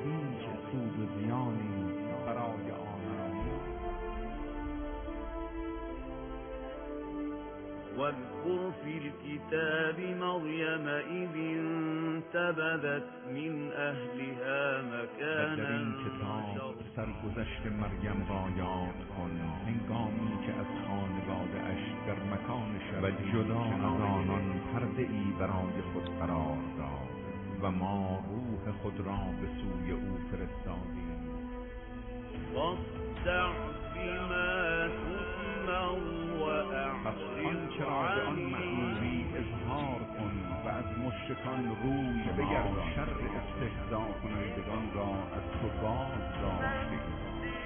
هیچ سود و زیانی برای آنان نیست. واذكر في الكتاب مريم إذ انتبذت من أهلها مكانا در این کتاب سرگذشت مریم را یاد کن، هنگامی که از خانواده‌اش در مکان شرعی و جدا از آنان پرده‌ای برای خود قرار داد و ما روح خود را به سوی او فرستادیم. فاصدع بما تؤمر پس آنچه را به آن مأموری اظهار کن و از مشرکان روی بگردان. شر استهزا کنندگان را از تو باز داشتیم.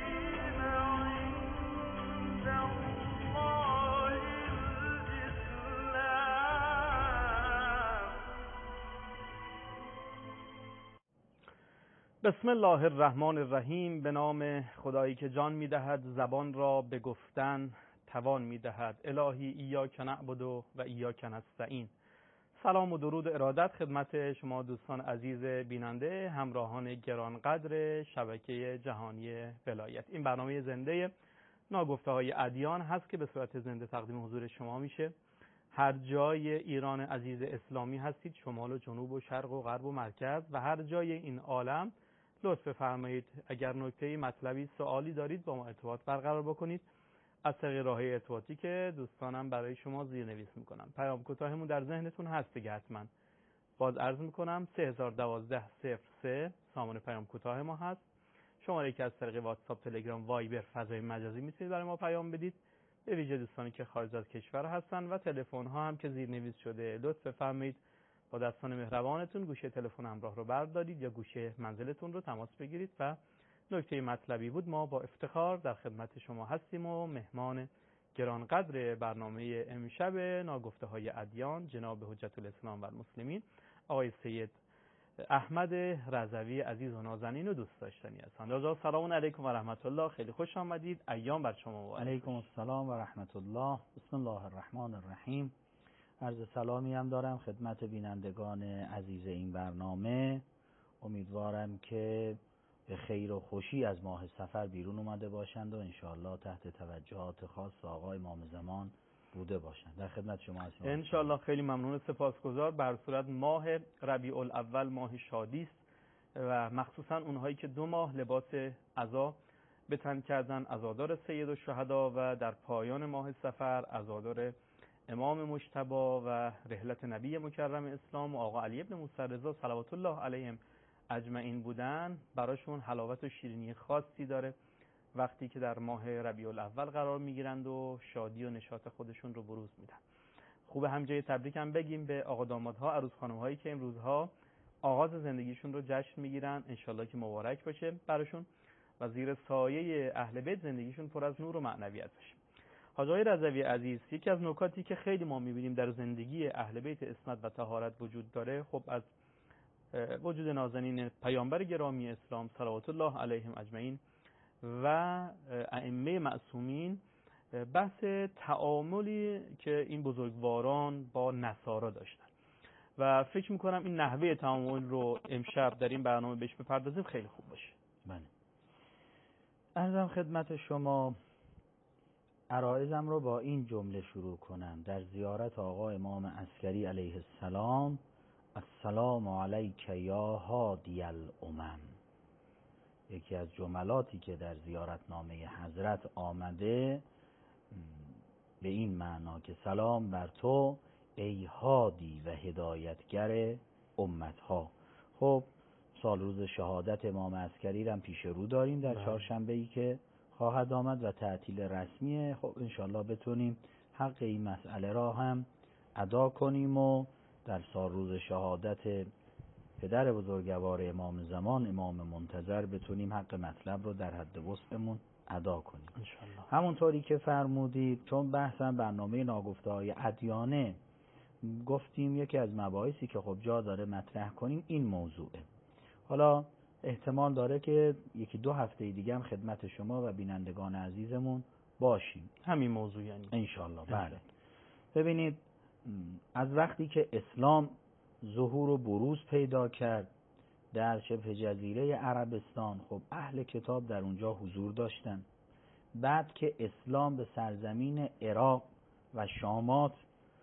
بسم الله الرحمن الرحیم. به نام خدایی که جان می‌دهد، زبان را به گفتن توان می‌دهد. الهی ایاک نعبد و ایاک نستعین. سلام و درود و ارادت خدمت شما دوستان عزیز بیننده، همراهان گرانقدر شبکه جهانی ولایت. این برنامه زنده ناگفته‌های ادیان هست که به صورت زنده تقدیم حضور شما میشه. هر جای ایران عزیز اسلامی هستید، شمال و جنوب و شرق و غرب و مرکز و هر جای این عالم، لطف بفرمایید اگر نکته‌ای، مطلبی، سوالی دارید با ما ارتباط برقرار بکنید از طریق راههای ارتباطی که دوستانم برای شما زیرنویس میکنن. پیام کوتاهمون در ذهنتون هست دیگه حتما. باز عرض میکنم 3012-03 سامان پیام کوتاه ما هست. شماره که از طریق واتساپ، تلگرام، وایبر، فضای مجازی میتونید برای ما پیام بدید، به ویژه دوستانی که خارج از کشور هستن، و تلفن ها هم که زیرنویس شده. لطف بفرمایید با دستان مهربانتون گوشه تلفن همراه رو بردارید یا گوشه منزلتون رو تماس بگیرید و نکته مطلبی بود ما با افتخار در خدمت شما هستیم و مهمان گرانقدر برنامه امشب ناگفته‌های ادیان جناب حجت الاسلام و المسلمین آقای سید احمد رضوی عزیز و نازنین و دوست داشتنی هستند. آقا سلام علیکم و رحمت الله، خیلی خوش آمدید. ایام بر شما مبارک. علیکم السلام و رحمت الله. بسم الله الرحمن الرحیم. عرض سلامی هم دارم خدمت بینندگان عزیز این برنامه. امیدوارم که به خیر و خوشی از ماه صفر بیرون اومده باشند و انشاءالله تحت توجهات خاص آقای امام زمان بوده باشند. در خدمت شما هستم انشاءالله. خیلی ممنون، سپاسگزار. بر صورت ماه ربیع الاول ماه شادی است و مخصوصا اونهایی که 2 ماه لباس عزا به تن کردن، عزادار سید الشهدا و در پایان ماه صفر عزادار امام مجتبی و رحلت نبی مکرم اسلام و آقا علی ابن موسی رضا صلوات الله علیهم اجمعین بودن، براشون حلاوت و شیرینی خاصی داره وقتی که در ماه ربیع الاول قرار میگیرند و شادی و نشاط خودشون رو بروز میدن. خوبه همجای تبریک هم بگیم به آقا دامادها، عروس خانم‌هایی که این روزها آغاز زندگیشون رو جشن میگیرن، انشالله که مبارک باشه براشون و زیر سایه اهل بیت زندگیشون پر از نور و معنویت باشه. حاج آقای رضوی عزیز، یکی از نکاتی که خیلی ما میبینیم در زندگی اهل بیت عصمت و طهارت وجود داره، خب از وجود نازنین پیامبر گرامی اسلام صلوات الله علیهم اجمعین و ائمه معصومین، بحث تعاملی که این بزرگواران با نصارا داشتن و فکر میکنم این نحوه تعامل رو امشب در این برنامه بهش بپردازیم خیلی خوب باشه. بله. عرضم خدمت شما عرایزم رو با این جمله شروع کنم. در زیارت آقا امام عسکری علیه السلام، السلام علیک یا هادی الامم، یکی از جملاتی که در زیارتنامه حضرت آمده به این معنا که سلام بر تو ای هادی و هدایتگر امتها. خب سال روز شهادت امام عسکری رو هم پیش رو داریم در چهارشنبه‌ای که خواهد آمد و تعطیل رسمیه. خب انشالله بتونیم حق این مسئله را هم ادا کنیم و در سال روز شهادت پدر بزرگوار امام زمان امام منتظر بتونیم حق مطلب رو در حد وسعمون ادا کنیم انشالله. همونطوری که فرمودید، چون بحثم برنامه ناگفته‌های ادیانه، گفتیم یکی از مباحثی که خب جا داره مطرح کنیم این موضوعه. حالا احتمال داره که 1-2 هفته دیگه هم خدمت شما و بینندگان عزیزمون باشیم همین موضوع یعنی انشالله. بله. ببینید، از وقتی که اسلام ظهور و بروز پیدا کرد در شبه جزیره عربستان، خب اهل کتاب در اونجا حضور داشتن. بعد که اسلام به سرزمین عراق و شامات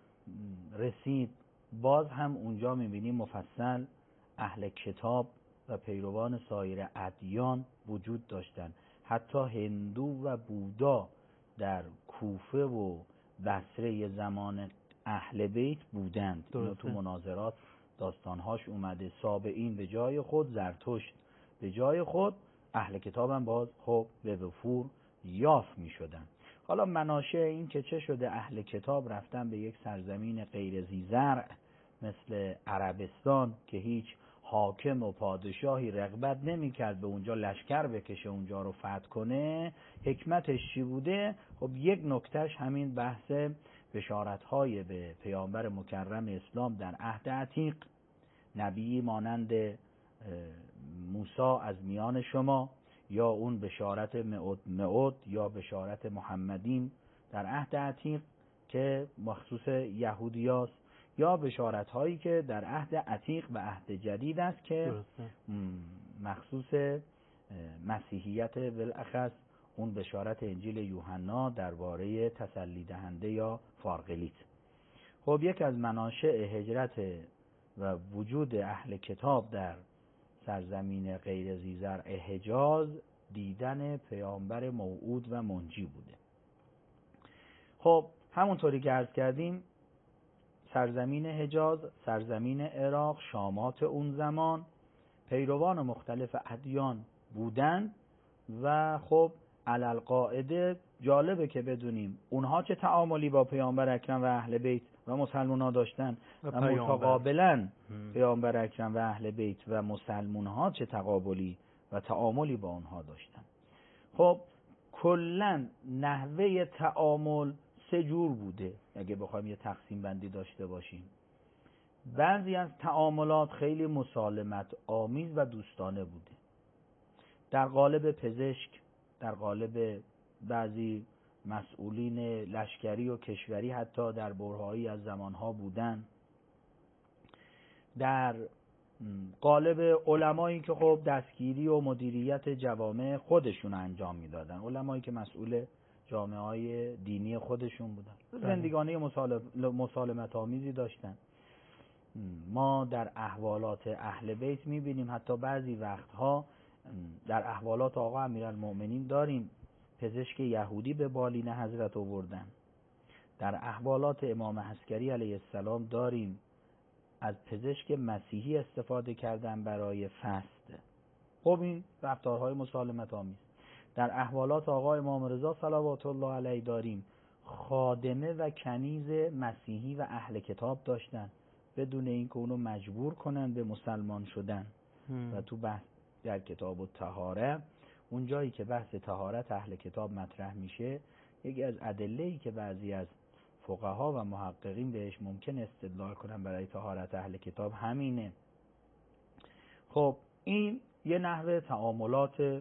رسید، باز هم اونجا میبینیم مفصل اهل کتاب و پیروان سایر ادیان وجود داشتن. حتی هندو و بودا در کوفه و بصره زمان اهل بیت بودند. اینو تو مناظرات داستانهاش اومده. سابعین به جای خود، زرتشت به جای خود، اهل کتاب هم باز خب به وفور یافت می شدن. حالا مناشأ این که چه شده اهل کتاب رفتن به یک سرزمین غیر ذی‌زرع مثل عربستان که هیچ حاکم و پادشاهی رغبت نمی کرد به اونجا لشکر بکشه اونجا رو فتح کنه، حکمتش چی بوده؟ خب یک نکتهش همین بحث بشارت‌های به پیامبر مکرم اسلام در عهد عتیق، نبی مانند موسی از میان شما، یا اون بشارت معود یا بشارت محمدین در عهد عتیق که مخصوص یهودیاست، یا بشارت هایی که در عهد عتیق و عهد جدید است که مخصوص مسیحیت، بالاخص اون بشارت انجیل یوحنا درباره تسلی دهنده یا فارغلیت. خب یک از مناشأ هجرت و وجود اهل کتاب در سرزمین غیر ذی‌زرع حجاز دیدن پیامبر موعود و منجی بوده. خب همونطوری که عرض کردیم سرزمین حجاز، سرزمین عراق، شامات اون زمان پیروان مختلف ادیان بودند و خب علالقاعده جالبه که بدونیم اونها چه تعاملی با پیامبر اکرم و اهل بیت و مسلمان ها داشتن و متقابلا پیامبر اکرم و اهل بیت و مسلمان ها چه تقابلی و تعاملی با اونها داشتن. خب کلن نحوه تعامل سه جور بوده اگه بخوایم یه تقسیم بندی داشته باشیم. بعضی از تعاملات خیلی مسالمت آمیز و دوستانه بوده، در قالب پزشک، در قالب بعضی مسئولین لشکری و کشوری حتی در برهه‌ای از زمانها بودن، در قالب علمایی که خب دستگیری و مدیریت جوامع خودشون انجام میدادن، علمایی که مسئول جامعه های دینی خودشون بودن، زندگانی مسالمت آمیزی داشتن. ما در احوالات اهل بیت میبینیم حتی بعضی وقتها در احوالات آقا امیرالمؤمنین داریم پزشک یهودی به بالین حضرت آوردن. در احوالات امام عسکری علیه السلام داریم از پزشک مسیحی استفاده کردن برای فست. خب این رفتارهای مسالمت آمیز. در احوالات آقا امام رضا صلوات الله علیه داریم خادمه و کنیز مسیحی و اهل کتاب داشتن بدون اینکه اونو مجبور کنن به مسلمان شدن. و تو بحث در کتاب الطهاره اون جایی که بحث طهارت اهل کتاب مطرح میشه، یکی از ادله‌ای که بعضی از فقها و محققین بهش ممکن استدلال کنن برای طهارت اهل کتاب همینه. خب این یه نحوه تعاملات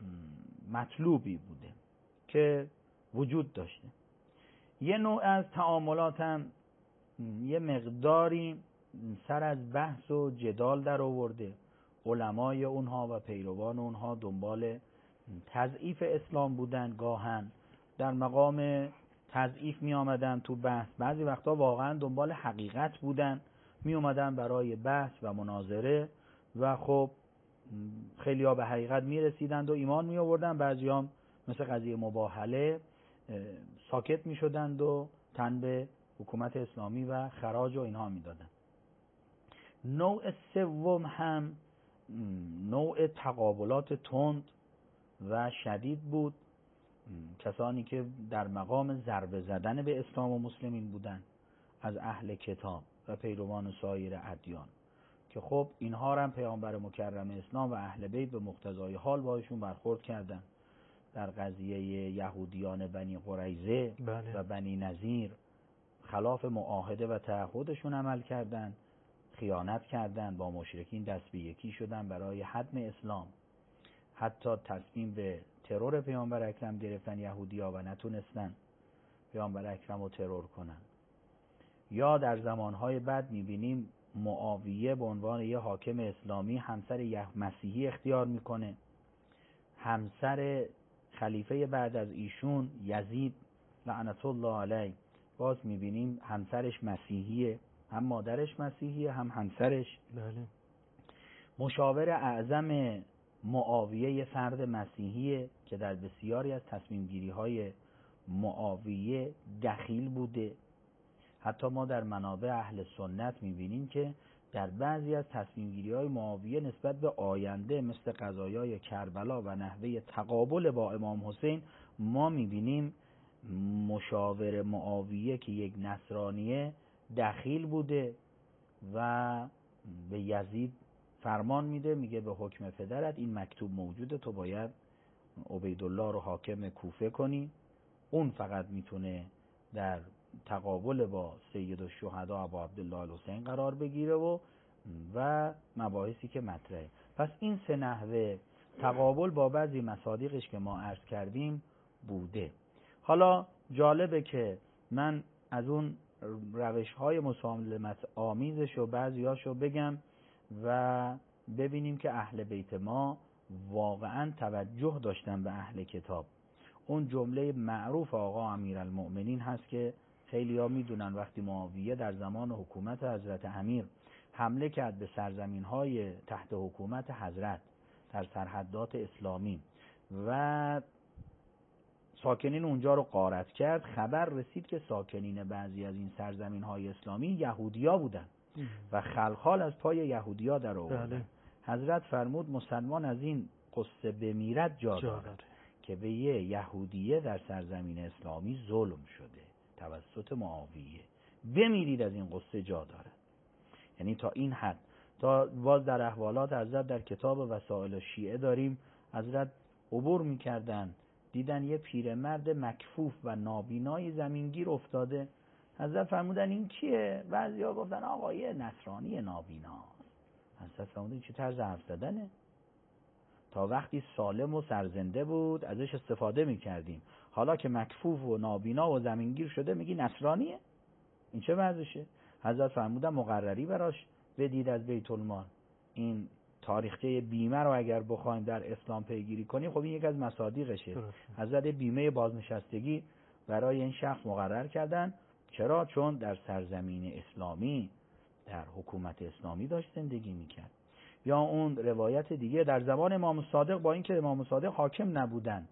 مطلوبی بوده که وجود داشته. یه نوع از تعاملات هم یه مقداری سر از بحث و جدال در آورده. علمای اونها و پیروان اونها دنبال تضعیف اسلام بودن، گاهن در مقام تضعیف می آمدن تو بحث، بعضی وقتا واقعا دنبال حقیقت بودن، می اومدن برای بحث و مناظره و خب خیلی ها به حقیقت می رسیدند و ایمان می آوردن، بعضی هم مثل قضیه مباهله ساکت می شدند و تن به حکومت اسلامی و خراج و اینها می دادن. نوع سوم هم نوع تقابلات تند و شدید بود، کسانی که در مقام ضربه زدن به اسلام و مسلمین بودند از اهل کتاب و پیروان سایر ادیان، که خب اینها هم پیامبر مکرم اسلام و اهل بیت به مقتضای حال باشون برخورد کردند. در قضیه یهودیان بنی قریظه و بنی نذیر خلاف معاهده و تعهدشون عمل کردند، خیانت کردند، با مشرکین دست به یکی شدن برای هدم اسلام، حتی تصمیم به ترور پیامبر اکرم گرفتن یهودی‌ها و نتونستن پیامبر اکرم رو ترور کنن. یا در زمانهای بعد می‌بینیم معاویه به عنوان یه حاکم اسلامی همسر مسیحی اختیار میکنه. همسر خلیفه بعد از ایشون یزید لعنت الله علیه، باز میبینیم همسرش مسیحیه، هم مادرش مسیحیه هم همسرش. بله. مشاور اعظم معاویه یه فرد مسیحیه که در بسیاری از تصمیم گیری های معاویه دخیل بوده. حتی ما در منابع اهل سنت میبینیم که در بعضی از تصمیم گیری های معاویه نسبت به آینده مثل قضایای کربلا و نحوه تقابل با امام حسین ما میبینیم مشاور معاویه که یک نصرانیه دخیل بوده و به یزید فرمان میده، میگه به حکم پدرت این مکتوب موجوده، تو باید عبیدالله رو حاکم کوفه کنی، اون فقط میتونه در تقابل با سید الشهدا ابو عبدالله الحسین قرار بگیره و مباحثی که مطرحه. پس این سه نحوه تقابل با بعضی مصادیقش که ما عرض کردیم بوده. حالا جالبه که من از اون روش‌های مسالمت آمیزش و بعضیاشو بگم و ببینیم که اهل بیت ما واقعا توجه داشتن به اهل کتاب. اون جمله معروف آقا امیرالمؤمنین هست که خیلی ها میدونن وقتی معاویه در زمان حکومت حضرت امیر حمله کرد به سرزمین‌های تحت حکومت حضرت در سرحدات اسلامی و ساکنین اونجا رو غارت کرد، خبر رسید که ساکنین بعضی از این سرزمین‌های اسلامی یهودیا بودن و خلخال از پای یهودیا در آوردن. حضرت فرمود مسلمان از این قصه بمیرد جا دارد که به یه یهودیه در سرزمین اسلامی ظلم شده توسط معاویه، بمیرید از این قصه جا دارد. یعنی تا این حد. تا باز در احوالات حضرت در کتاب وسائل شیعه داریم حضرت عبور میکردن، دیدن یه پیرمرد مکفوف و نابینای زمینگیر افتاده. حضرت فرمودن این کیه؟ بعضیا گفتن آقا یه نصرانی نابیناست. حضرت فرمودن چه طرز حرف زدنه؟ تا وقتی سالم و سرزنده بود ازش استفاده میکردیم، حالا که مکفوف و نابینا و زمینگیر شده میگی نصرانیه؟ این چه وضعشه؟ حضرت فرمودن مقرری براش بدید از بیت المال. این تاریخچه بیمه رو اگر بخوایم در اسلام پیگیری کنیم خب این یک از مصادیقشه. حضرت بیمه بازنشستگی برای این شخص مقرر کردن. چرا؟ چون در سرزمین اسلامی در حکومت اسلامی داشت زندگی میکرد. یا اون روایت دیگه در زمان امام صادق، با اینکه امام صادق حاکم نبودن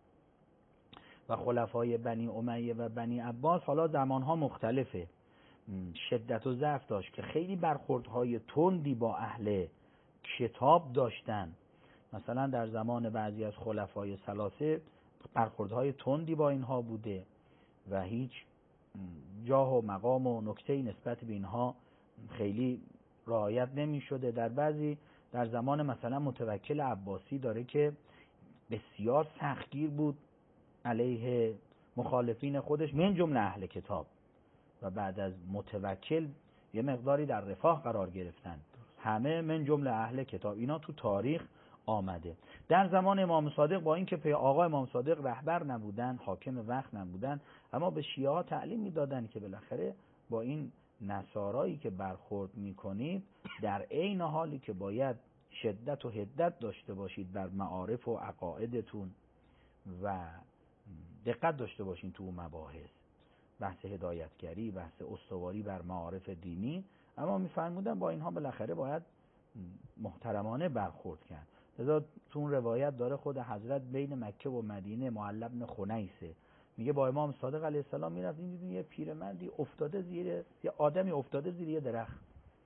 و خلفای بنی امیه و بنی عباس حالا زمانها مختلفه، شدت و ضعف داشت که خیلی برخوردهای تندی با اهل کتاب داشتن. مثلا در زمان بعضی از خلفای ثلاثه برخوردهای تندی با اینها بوده و هیچ جاه و مقام و نکته‌ای نسبت به اینها خیلی رعایت نمی شده. در زمان مثلا متوکل عباسی داره که بسیار سختگیر بود علیه مخالفین خودش من جمله اهل کتاب و بعد از متوکل یه مقداری در رفاه قرار گرفتن، همه من جمله اهل کتاب. اینا تو تاریخ آمده. در زمان امام صادق با اینکه آقا امام صادق رهبر نبودن، حاکم وقت نبودن، اما به شیعه ها تعلیم میدادن که بالاخره با این نصارایی که برخورد میکنید در عین حالی که باید شدت و حدت داشته باشید بر معارف و عقایدتون و دقت داشته باشین تو مباحث بحث هدایتگری، بحث استواری بر معارف دینی، اما میفرمودن با اینها بالاخره باید محترمانه برخورد کرد. لذا تو اون روایت داره خود حضرت بین مکه و مدینه معل بن خنیسه میگه با امام صادق علیه السلام میرفتیم دیدیم یه پیرمردی افتاده زیر، یه آدمی افتاده زیر یه درخت.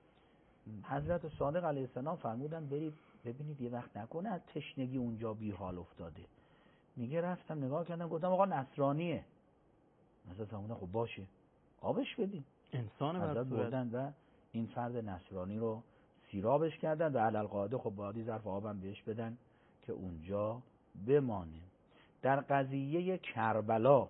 حضرت صادق علیه السلام فرمودن برید ببینید یه وقت نکنه از تشنگی اونجا بی حال افتاده. میگه رفتم نگاه کردم گفتم آقا نصرانیه. حضرت فرمودن خب باشه آبش بدین. انسان حضرت بردن و این فرد نصرانی رو سیرابش کردن و علالقاعده خب باید ظرف آبم بهش بدن که اونجا بمانه. در قضیه کربلا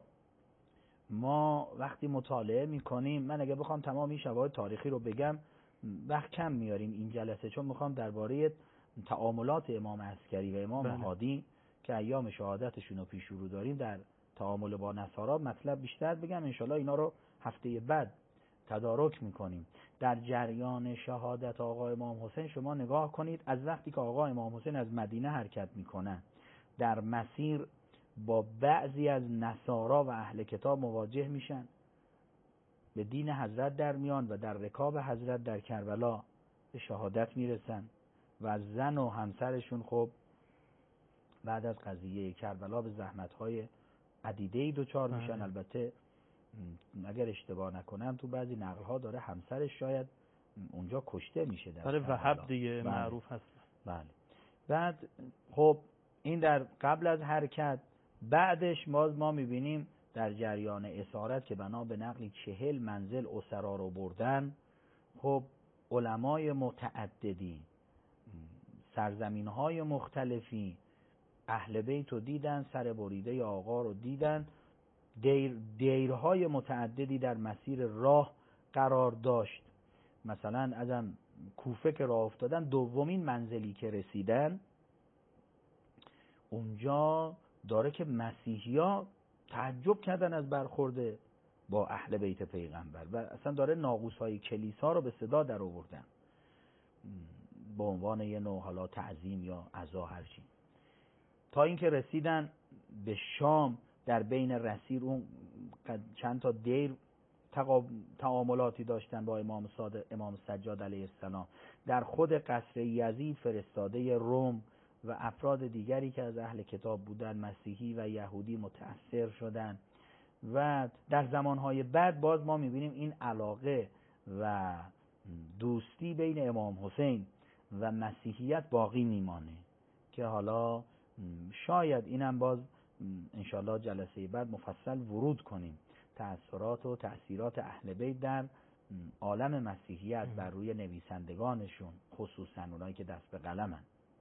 ما وقتی مطالعه میکنیم، من اگه بخوام تمام این شواهد تاریخی رو بگم وقت کم میاریم این جلسه، چون میخوام درباره تعاملات امام عسکری و امام هادی که ایام شهادتشون رو پیش رو داریم در تعامل با نصارا مطلب بیشتر بگم. انشالله اینا رو هفته بعد تدارک میکنیم. در جریان شهادت آقا امام حسین شما نگاه کنید، از وقتی که آقا امام حسین از مدینه حرکت میکنن در مسیر با بعضی از نصارا و اهل کتاب مواجه میشن، به دین حضرت در میان و در رکاب حضرت در کربلا به شهادت میرسن و زن و همسرشون خب بعد از قضیه کربلا به زحمت‌های عدیده‌ای دچار میشن. البته اگر اشتباه نکنم تو بعضی نقل‌ها داره همسرش شاید اونجا کشته میشه در کربلا. وهب دیگه معروف هست. بله. بعد خب این در قبل از حرکت. بعدش ما میبینیم در جریان اسارت که بنا به نقلی 40 منزل اسرا رو بردن، خب علمای متعددی، سرزمین‌های مختلفی اهل بیت رو دیدن، سر بریده آقا رو دیدن، دیرهای متعددی در مسیر راه قرار داشت. مثلا ازم کوفه که راه افتادن، دومین منزلی که رسیدن اونجا داره که مسیحی‌ها تعجب کردن از برخورد با اهل بیت پیغمبر و اصلا داره ناقوس‌های کلیسا رو به صدا در آوردن به عنوان یه نوع حالا تعظیم یا عزا هرچی، تا اینکه رسیدن به شام. در بین رسیر اون چند تا دیر تعاملاتی داشتن با امام سجاد علیه السلام. در خود قصر یزید فرستاده روم و افراد دیگری که از اهل کتاب بودن، مسیحی و یهودی، متأثر شدن و در زمانهای بعد باز ما میبینیم این علاقه و دوستی بین امام حسین و مسیحیت باقی میمانه که حالا شاید اینم باز انشالله جلسه بعد مفصل ورود کنیم، تأثیرات و تأثیرات اهل بیت در عالم مسیحیت بر روی نویسندگانشون، خصوصا اونایی که دست به قلمن،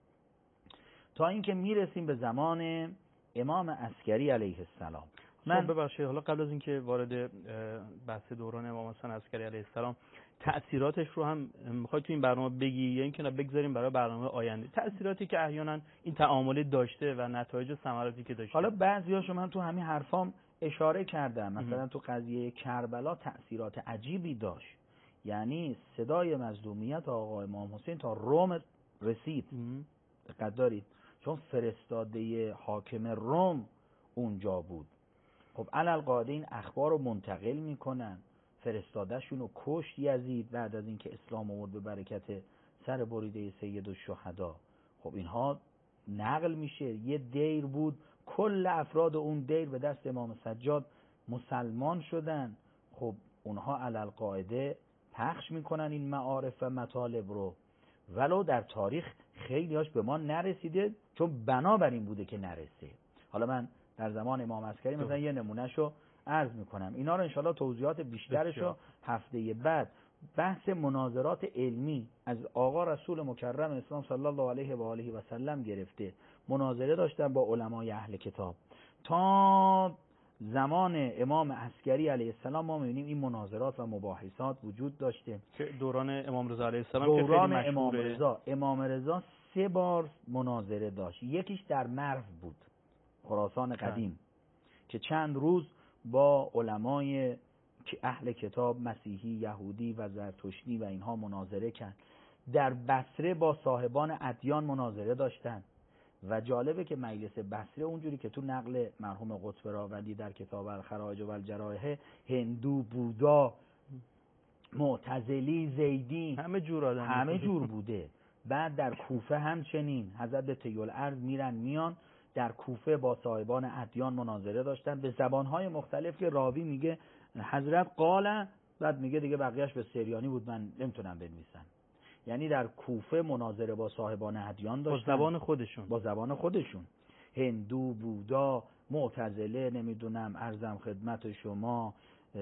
تا اینکه میرسیم به زمان امام عسکری علیه السلام. من ببخشید حالا قبل از اینکه وارد بحث دوران امام حسین عسکری علیه السلام تأثیراتش رو هم میخوای تو این برنامه بگی یا اینکه نه بگذاریم برای برنامه آینده، تأثیراتی که احیانا این تعامل داشته و نتایج و ثمراتی که داشته؟ حالا بعضیاشو من تو همین حرفام اشاره کردم. مثلا تو قضیه کربلا تأثیرات عجیبی داشت، یعنی صدای مظلومیت آقا امام حسین تا روم رسید. دقت دارید چون فرستاده حاکم روم اونجا بود. خب علالقاعده این اخبار رو منتقل میکنن. فرستادهشون رو کشت یزید بعد از اینکه اسلام آورد به برکت سر بریده سید الشهدا. خب اینها نقل میشه. یه دیر بود، کل افراد اون دیر به دست امام سجاد مسلمان شدن. خب اونها علالقاعده پخش میکنن این معارف و مطالب رو، ولو در تاریخ خیلیاش به ما نرسیده چون بنابراین بوده که نرسه. حالا من در زمان امام عسکری مثلا یه نمونهشو عرض میکنم. اینا رو انشالله توضیحات بیشترشو هفته بعد بحث مناظرات علمی از آقا رسول مکرم اسلام صلی الله علیه و آله و سلم گرفته مناظره داشتن با علمای اهل کتاب تا زمان امام عسکری علیه السلام. ما می‌بینیم این مناظرات و مباحثات وجود داشته که دوران امام رضا علیه السلام دوران که خیلی مشهوره. امام رضا 3 بار مناظره داشت. یکیش در مرو بود، خراسان قدیم، که چند روز با علمای اهل کتاب مسیحی، یهودی و زرتشتی و اینها مناظره کرد. در بصره با صاحبان ادیان مناظره داشتن و جالبه که مجلس بصره اونجوری که تو نقل مرحوم قطب راوندی در کتاب الخراج و الجرائح، هندو، بودا، معتزلی، زیدی، همه جور بوده. بعد در کوفه همچنین حضرت طی‌الارض میرن میان در کوفه با صاحبان ادیان مناظره داشتن به زبانهای مختلف که راوی میگه حضرت قال، بعد میگه دیگه بقیهش به سریانی بود من نمیتونم بنویسم. یعنی در کوفه مناظره با صاحبان ادیان داشتن با زبان خودشون، هندو، بودا، معتزله، نمیدونم ارزم خدمت شما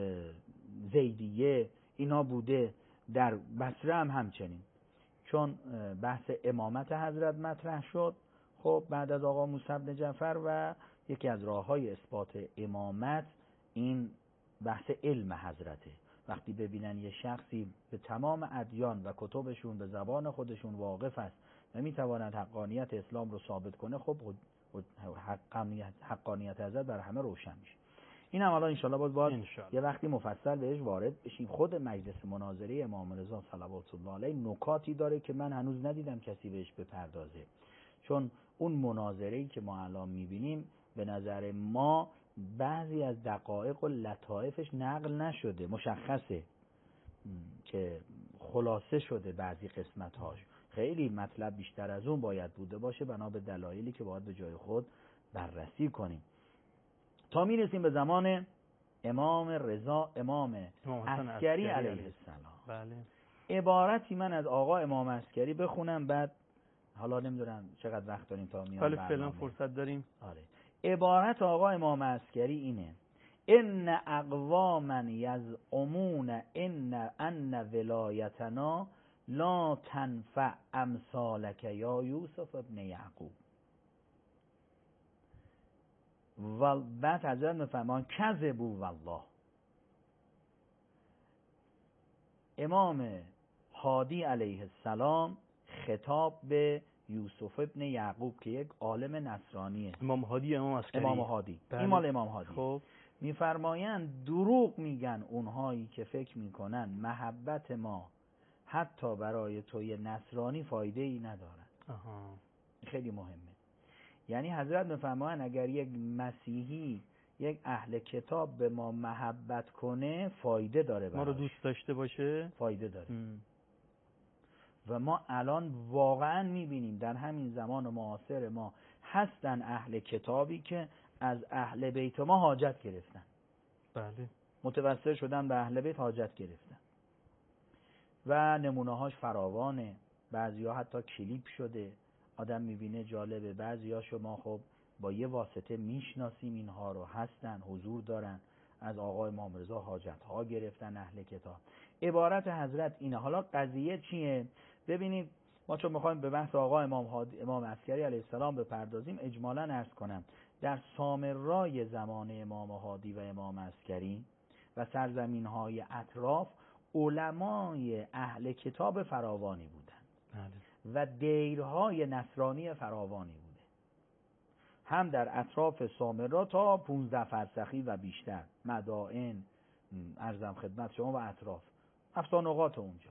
زیدیه، اینا بوده. در بصره هم همچنین، چون بحث امامت حضرت مطرح شد. خب بعد از آقا موسی بن جعفر و یکی از راه‌های اثبات امامت این بحث علم حضرته. وقتی ببینن یه شخصی به تمام ادیان و کتبشون به زبان خودشون واقف است و میتواند حقانیت اسلام رو ثابت کنه، خب حقانیت حضرت بر همه روشن میشه. این هم حالا انشالله باید انشالله. یه وقتی مفصل بهش وارد بشیم. خود مجلس مناظره امام رضا صلوات الله علیه نکاتی داره که من هنوز ندیدم کسی بهش بپردازه، چون اون مناظره‌ای که ما الان میبینیم به نظر ما بعضی از دقایق و لطایفش نقل نشده، مشخصه که خلاصه شده بعضی قسمت‌هاش، خیلی مطلب بیشتر از اون باید بوده باشه بنا به دلایلی که باید به جای خود بررسی کنیم تا میرسیم به زمان امام رضا امام عسکری علیه السلام. بله. عبارتی من از آقا امام عسکری بخونم، بعد حالا نمیدونم چقدر وقت داریم تا میان برنامه. فعلا فرصت داریم. آره. عبارت آقا امام عسکری اینه: ان اقواما یزعمون ان ولایتنا لا تنفع امثالک یا یوسف ابن یعقوب. و بعد حضرت میفرمان کذبوا والله. امام هادی علیه السلام خطاب به یوسف ابن یعقوب که یک عالم نصرانیه. امام هادی امام عسکری. امام هادی. بله. این مال امام هادی. خب میفرمایند دروغ میگن اونهایی که فکر میکنن محبت ما حتی برای توی نصرانی فایده ای ندارد. خیلی مهمه. یعنی حضرت میفرمایند اگر یک مسیحی یک اهل کتاب به ما محبت کنه فایده داره، ما رو دوست داشته باشه فایده داره. و ما الان واقعا میبینیم در همین زمان معاصر ما هستن اهل کتابی که از اهل بیت ما حاجت گرفتن. بله. متوسل شدن به اهل بیت حاجت گرفتن و نمونه‌هاش فراوانه. بعضیا حتی کلیپ شده، آدم میبینه جالبه. بعضیا شما خب با یه واسطه میشناسیم اینها رو، هستن، حضور دارن، از آقا امام رضا حاجت ها گرفتن اهل کتاب. عبارت حضرت اینه. حالا قضیه چیه؟ ببینید ما چون میخوایم به بحث آقا امام عسکری علیه السلام بپردازیم، اجمالاً عرض کنم در سامرای زمان امام هادی و امام عسکری و سرزمین های اطراف علمای اهل کتاب فراوانی بودن. بله. و دیرهای نصرانی فراوانی بوده، هم در اطراف سامرا تا 15 فرسخی و بیشتر، مدائن، عرضم خدمت شما، و اطراف افسانقات اونجا.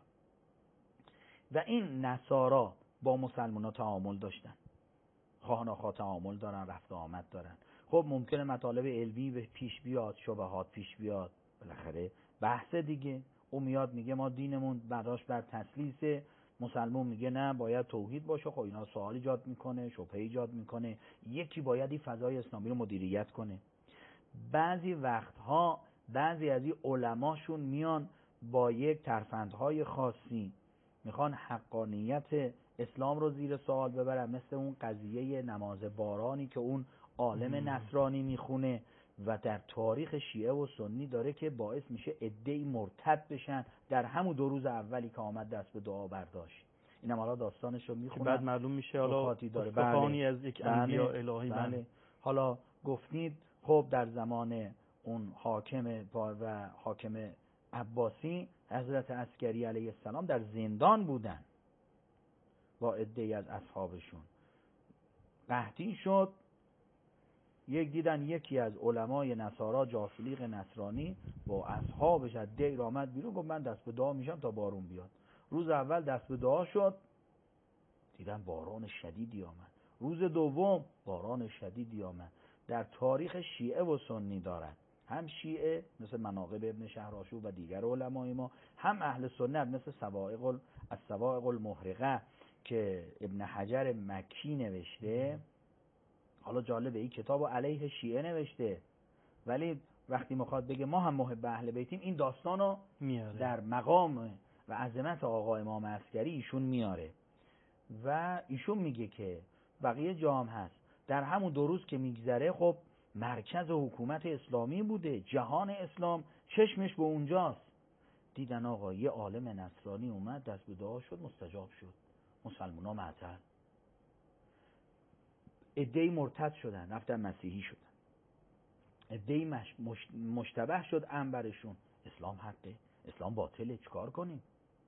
و این نصارا با مسلمان‌ها تعامل داشتن، خانه‌ها تعامل دارن، رفت و آمد دارن. خب ممکنه مطالب علمی به پیش بیاد، شبهات پیش بیاد، بالاخره بحث دیگه. اون میاد میگه ما دینمون بناش بر تسلیسه، مسلمان میگه نه باید توحید باشه. خب اینا سوال ایجاد میکنه، شبهه ایجاد میکنه. یکی باید این فضای اسلامی رو مدیریت کنه. بعضی وقتها بعضی از این علماشون میان با یک ترفندهای خاصی میخوان حقانیت اسلام رو زیر سوال ببرن، مثل اون قضیه نماز بارانی که اون عالم نصرانی میخونه و در تاریخ شیعه و سنی داره که باعث میشه عده‌ای مرتد بشن در همون 2 روز اولی که آمد دست به دعا برداشت. اینم حالا داستانش رو میخونم، بعد معلوم میشه حالا استخوانی از یک انبیاء الهی. بله. حالا گفتید خب در زمان اون حاکم عباسی حضرت عسکری علیه السلام در زندان بودن با عده‌ای از اصحابشون. قحطی شد، دیدن یکی از علمای نصارا جافلیق نصرانی با اصحابش از دیر آمد بیرون، گفت من دست به دعا میشم تا بارون بیاد. روز اول دست به دعا شد، دیدن باران شدیدی آمد. روز دوم باران شدیدی آمد. در تاریخ شیعه و سنی دارن، هم شیعه مثل مناقب ابن شهرآشوب و دیگر علمای ما، هم اهل سنت مثل الصواعق المحرقه که ابن حجر مکی نوشته. حالا جالبه این کتابو علیه شیعه نوشته، ولی وقتی میخواد بگه ما هم محب اهل بیتیم این داستانو میاره، در مقام و عظمت آقا امام عسکری ایشون میاره و ایشون میگه که بقیه جام هست. در همون 2 روز که میگذره خب مرکز حکومت اسلامی بوده، جهان اسلام چشمش به اونجاست. دیدن آقا یه عالم نصرانی اومد دست به دعا شد، مستجاب شد. مسلمان‌ها معطل، عده‌ای مرتد شدن، رفتن مسیحی شدن. عده‌ای مشتبه شد انبرشون. اسلام حقه، اسلام باطله، چیکار کنیم؟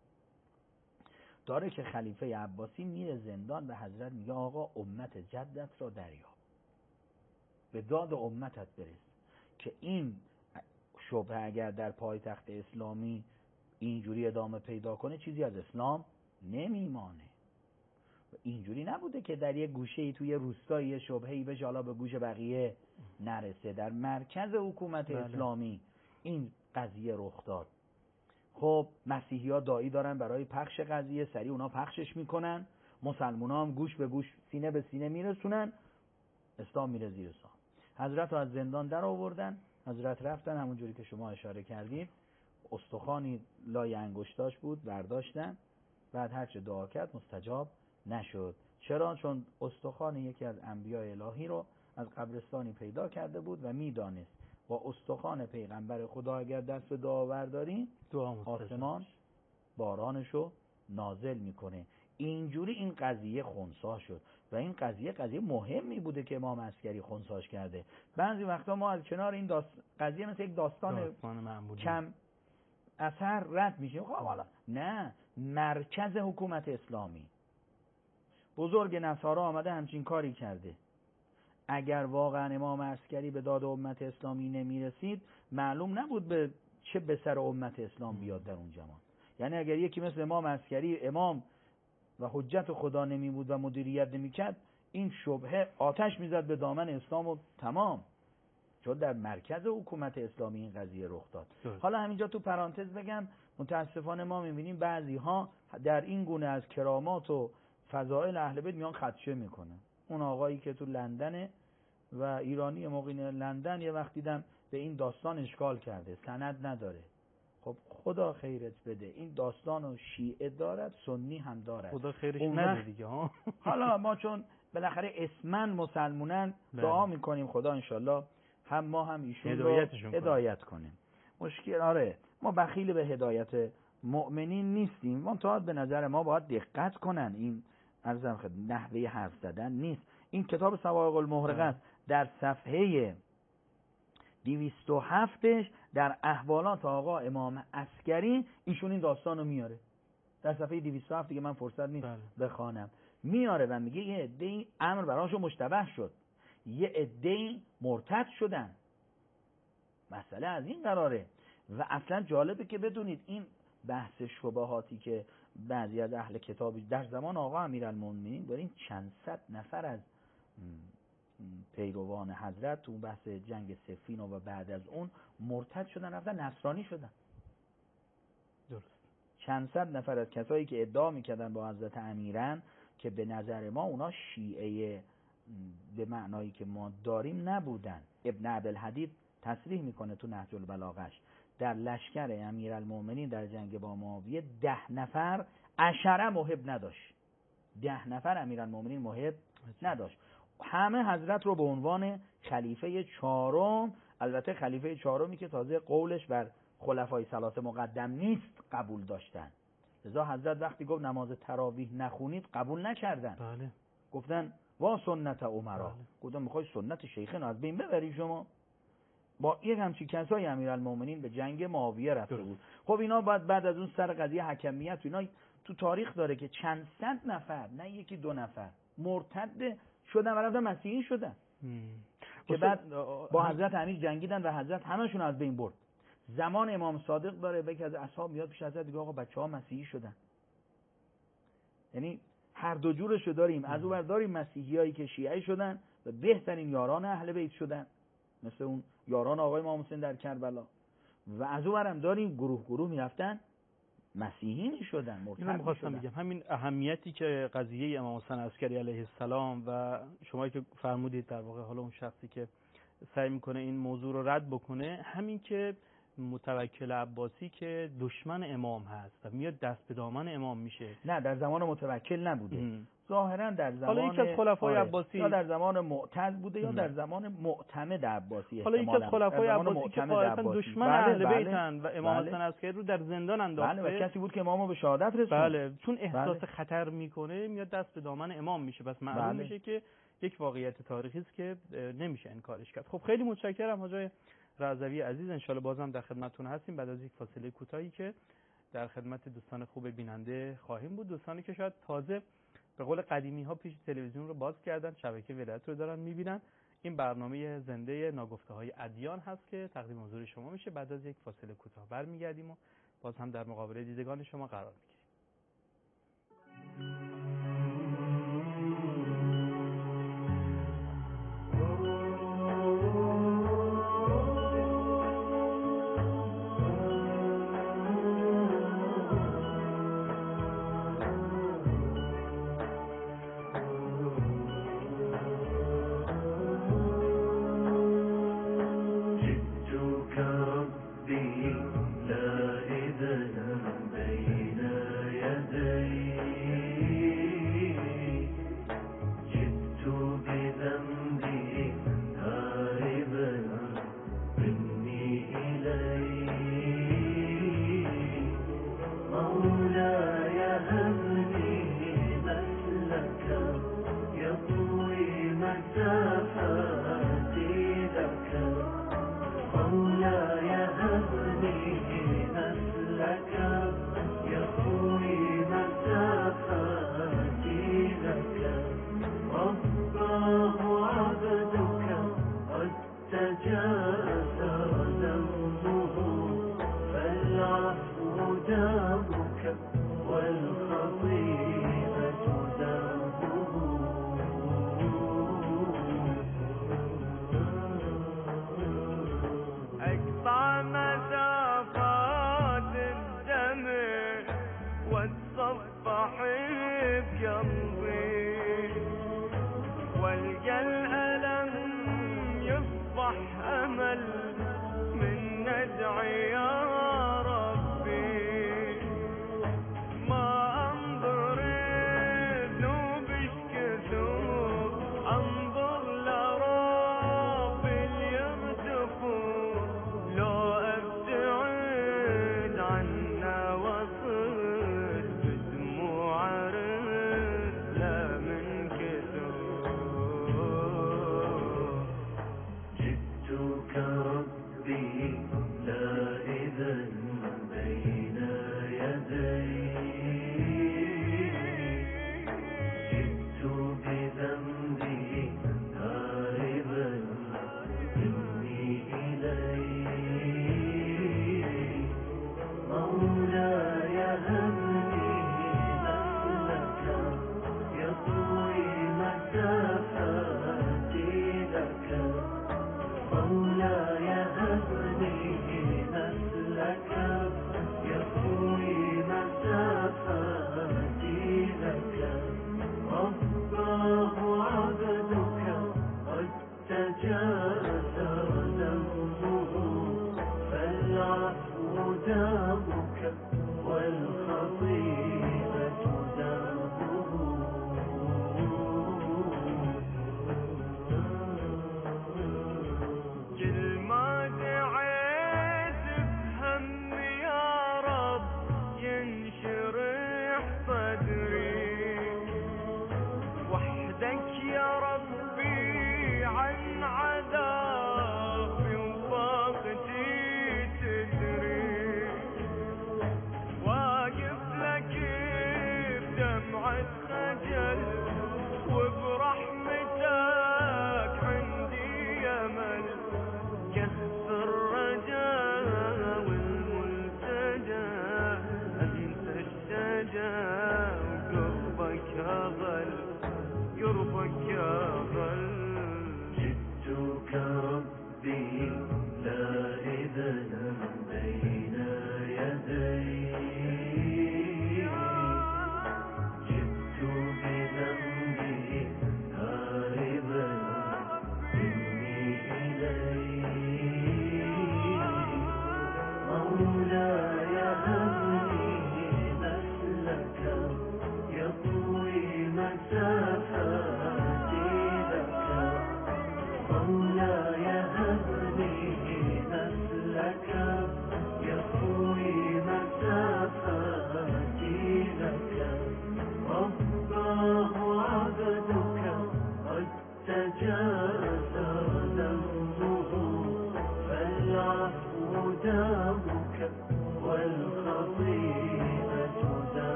داره که خلیفه عباسی میره زندان، به حضرت میگه آقا امت جدت را دریاب، به داد امتت برس که این شبهه اگر در پایتخت اسلامی اینجوری ادامه پیدا کنه چیزی از اسلام نمیمانه. اینجوری نبوده که در یک گوشه‌ای توی روستایی شبهه‌ای بشه حالا به گوش بقیه نرسه. در مرکز حکومت اسلامی این قضیه رخ داد. خب مسیحی‌ها داعی دارن برای پخش قضیه، سریع اونا پخشش میکنن، مسلمان‌ها هم گوش به گوش سینه به سینه میرسونن، اسلام میره زیر سام. حضرت رو از زندان در آوردن، حضرت رفتن همونجوری که شما اشاره کردید، استخوانی لای انگشتاش بود برداشتن، بعد هرچه دعا کرد مستجاب نشد. چرا؟ چون استخوان یکی از انبیاء الهی رو از قبرستانی پیدا کرده بود و میدانست با استخوان پیغمبر خدا اگر دست به دعا برداریم آسمان بارانشو نازل میکنه. اینجوری این قضیه خنثی شد و این قضیه مهمی بوده که امام عسکری خنثیش کرده. بعضی وقتا ما از کنار این قضیه مثل یک داستان کم اثر رد میشیم. خب حالا نه، مرکز حکومت اسلامی بزرگ نصارا آمده همچین کاری کرده. اگر واقعا امام عسکری به داد امت اسلامی نمیرسید معلوم نبود به چه به سر امت اسلام بیاد در اون زمان. یعنی اگر یکی مثل امام عسکری امام و حجت خدا نمی بود و مدیریت نمی کرد، این شبهه آتش میزد به دامن اسلام و تمام. چون در مرکز حکومت اسلامی این قضیه رخ داد. حالا همینجا تو پرانتز بگم متاسفانه ما میبینیم بعضی ها در این گونه از کرامات و فضائل اهل بیت میان خدشه میکنن. اون آقایی که تو لندنه و ایرانی مقیم لندن یه وقت دیدم به این داستان اشکال کرده، سند نداره. خب خدا خیرت بده، این داستان و شیعه دارد سنی هم دارد، خدا خیرش نده دیگه ها. حالا ما چون بالاخره اسمن مسلمونن دعا میکنیم خدا انشالله هم ما هم ایشون رو هدایت کنیم. مشکل آره ما بخیل به هدایت مؤمنین نیستیم، منتها به نظر ما باید دقت کنن. این عرضم خدمت نحوه حرف زدن نیست. این کتاب صواعق المحرقه است، در صفحه 207ش در احوالات آقا امام عسکری ایشون این داستانو میاره. در صفحه 207 دیگه من فرصت نیست بخوانم، میاره و میگه یه عده‌ای امر براشون مشتبه شد، یه عده‌ای مرتد شدن. مسئله از این قراره. و اصلا جالبه که بدونید این بحث شبهاتی که بعضی از اهل کتابی در زمان آقا امیرالمومنین دارین چند صد نفر از پیروان حضرت تو بحث جنگ صفین و بعد از اون مرتد شدن، رفتن نصرانی شدن. درست. چند صد نفر از کسایی که ادعا میکردن با حضرت امیرن که به نظر ما اونا شیعه به معنایی که ما داریم نبودن. ابن عبدالحدید تصریح میکنه تو نهج البلاغش در لشکر امیرالمومنین در جنگ با معاویه 10 نفر عشره محب نداشت. 10 نفر امیرالمومنین محب نداشت. همه حضرت رو به عنوان خلیفه چهارم، البته خلیفه چهارمی که تازه قولش بر خلفای ثلاثه مقدم نیست، قبول داشتن. لذا حضرت وقتی گفت نماز تراویح نخونید قبول نکردن. بله. گفتن وا سنت عمرا. گفتن میخوای سنت شیخین از بین ببری شما؟ با یک همچین کسای امیرالمومنین به جنگ معاویه رفته بود. خب اینا بعد از اون سر قضیه حکمیت اینا تو تاریخ داره که چند صد نفر، نه یکی دو نفر، مرتد شدن و رفتن مسیحی شدن که بعد با حضرت امیر جنگیدن و حضرت همشون از بین برد. زمان امام صادق داره یکی از اصحاب میاد پیش حضرت دیگه آقا بچه‌ها مسیحی شدن. یعنی هر دو جورشو داریم. از اون ور داریم مسیحیایی که شیعه شدن و بهترین یاران اهل بیت شدن، مثل اون یاران آقای امام حسین در کربلا، و از اون ورم داریم گروه میرفتن مسیحی میشدن، مرتد میشدن. میخواستم بگم همین اهمیتی که قضیه امام حسین عسکری علیه السلام و شما که فرمودید در واقع حالا اون شخصی که سعی میکنه این موضوع رو رد بکنه، همین که متوکل عباسی که دشمن امام هست و میاد دست به دامن امام میشه. نه در زمان متوکل نبوده، ظاهرا در زمان حالا یکی از خلفای عباسی یا در زمان معتز بوده یا در زمان معتمد عباسی. حالا یکی از خلفای عباسی که قاعدتا دشمن اهل بیتن و امام حسین عسکری رو در زندان انداخته. بله، و کسی بود که امامو به شهادت رسوند. بله، چون احساس خطر میکنه میاد دست به دامن امام میشه. پس معلوم میشه که یک واقعیت تاریخی است که نمیشه انکارش کرد. خب خیلی متشکرم حاجی رضوی عزیز. انشالله بازم در خدمتتون هستیم بعد از یک فاصله کوتاهی که در خدمت دوستان خوب بیننده خواهیم بود. دوستانی که شاید تازه به قول قدیمی ها پیش تلویزیون رو باز کردن، شبکه ولایت رو دارن میبینن، این برنامه زنده ناگفته‌های ادیان هست که تقدیم حضور شما میشه. بعد از یک فاصله کوتاه برمیگردیم و باز هم در مقابل دیدگان شما قرار میگیریم.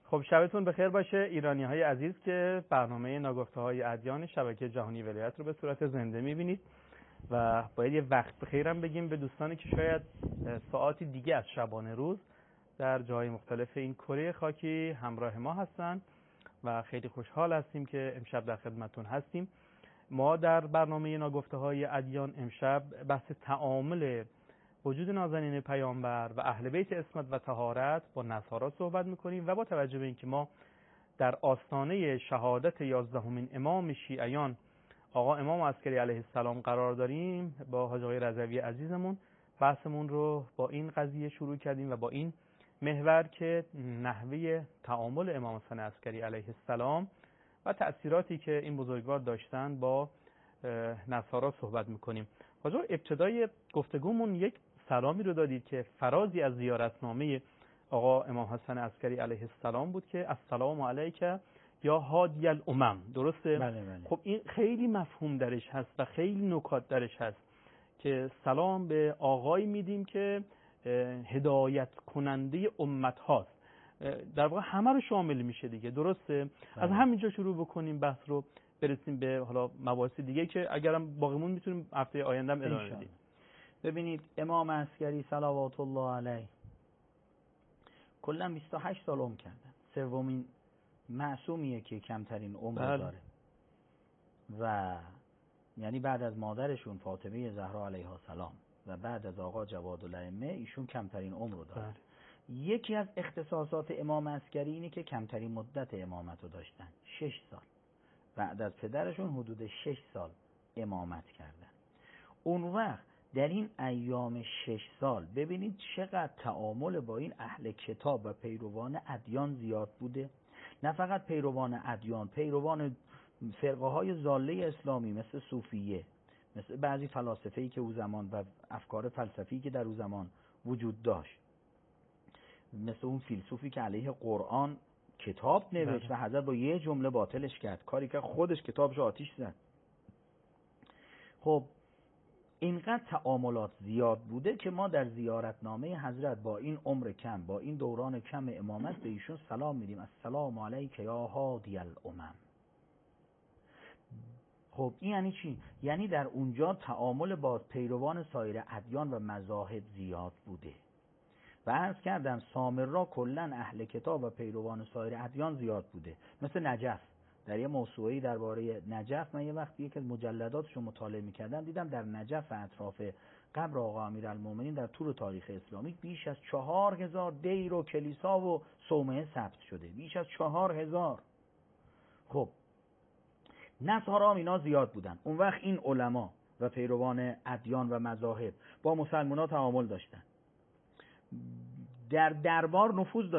خب شبتون بخیر باشه ایرانی‌های عزیز که برنامه ناگفته‌های ادیان شبکه جهانی ولایت رو به صورت زنده می‌بینید و باید یه وقت بخیرم بگیم به دوستانی که شاید ساعاتی دیگه از شبانه روز در جای مختلف این کره خاکی همراه ما هستن و خیلی خوشحال هستیم که امشب در خدمتتون هستیم. ما در برنامه ناگفته‌های ادیان امشب بحث تعامل وجود نازنین پیامبر و اهل بیت عصمت و طهارت با نصارا صحبت میکنیم و با توجه به اینکه ما در آستانه شهادت 11مین امام شیعیان آقا امام عسکری علیه السلام قرار داریم، با حاج آقای رضوی عزیزمون بحثمون رو با این قضیه شروع کردیم و با این محور که نحوه تعامل امام حسین عسکری علیه السلام و تأثیراتی که این بزرگوار داشتن با نصارا صحبت میکنیم. حاج آقا ابتدای گفتگومون یک سلامی رو دادید که فرازی از زیارتنامه آقا امام حسین عسکری علیه السلام بود که السلام علیک یا هادی الامم. درسته؟ بله بله. خب این خیلی مفهوم درش هست و خیلی نکات درش هست که سلام به آقایی میدیم که هدایت کننده امت هاست، در واقع همه رو شامل میشه دیگه. درسته؟ بله. از همینجا شروع بکنیم بحث رو، برسیم به حالا مباحث دیگه که اگرم باقیمون میتونیم هفته آینده هم ادامه بدیم. ببینید امام عسکری صلوات الله علیه کلا 28 سال عمر کردن، سومین معصومیه که کمترین عمر داره و یعنی بعد از مادرشون فاطمه زهرا علیها السلام و بعد از آقا جوادالائمه ایشون کمترین عمر رو داره. یکی از اختصاصات امام عسکری اینه که کمترین مدت امامت رو داشتن، 6 سال. بعد از پدرشون حدود 6 سال امامت کردن. اون وقت در این ایام 6 سال ببینید چقدر تعامل با این اهل کتاب و پیروان ادیان زیاد بوده. نه فقط پیروان ادیان، پیروان فرقه های ضاله اسلامی مثل صوفیه، مثل بعضی فلاسفه‌ای که او زمان و افکار فلسفی که در او زمان وجود داشت، مثل اون فیلسوفی که علیه قرآن کتاب نوشت و حضرت با یه جمله باطلش کرد، کاری که خودش کتابش آتیش زد. خب اینقدر تعاملات زیاد بوده که ما در زیارتنامه حضرت با این عمر کم، با این دوران کم امامت به ایشون سلام میدیم، السلام علیک یا هادی الامم. خب این یعنی چی؟ یعنی در اونجا تعامل با پیروان سایر ادیان و مذاهب زیاد بوده و عرض کردم سامرا کلن اهل کتاب و پیروان سایر ادیان زیاد بوده. مثل نجف، در یه موسوعه‌ای درباره نجف من یه وقتی یک از مجلداتش رو مطالعه می‌کردم دیدم در نجف اطراف قبر آقا امیرالمومنین در طول تاریخ اسلامی بیش از 4000 دیر و کلیسا و صومعه ثبت شده، بیش از 4000. خب نصارا اینا زیاد بودن. اون وقت این علما و پیروان ادیان و مذاهب با مسلمان‌ها تعامل داشتن، در دربار نفوذ